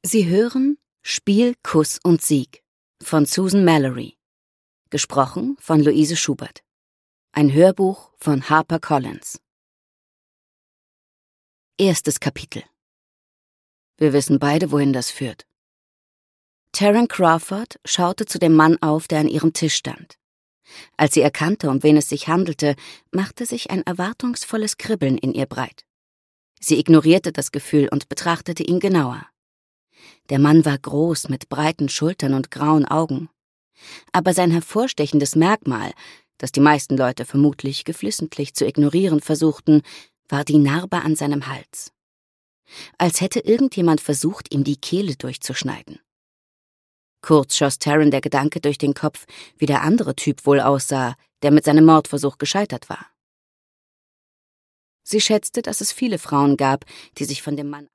Sie hören Spiel, Kuss und Sieg von Susan Mallory. Gesprochen von Luise Schubert. Ein Hörbuch von HarperCollins. Erstes Kapitel. Wir wissen beide, wohin das führt. Taryn Crawford schaute zu dem Mann auf, der an ihrem Tisch stand. Als sie erkannte, um wen es sich handelte, machte sich ein erwartungsvolles Kribbeln in ihr breit. Sie ignorierte das Gefühl und betrachtete ihn genauer. Der Mann war groß, mit breiten Schultern und grauen Augen. Aber sein hervorstechendes Merkmal, das die meisten Leute vermutlich geflissentlich zu ignorieren versuchten, war die Narbe an seinem Hals. Als hätte irgendjemand versucht, ihm die Kehle durchzuschneiden. Kurz schoss Taryn der Gedanke durch den Kopf, wie der andere Typ wohl aussah, der mit seinem Mordversuch gescheitert war. Sie schätzte, dass es viele Frauen gab, die sich von dem Mann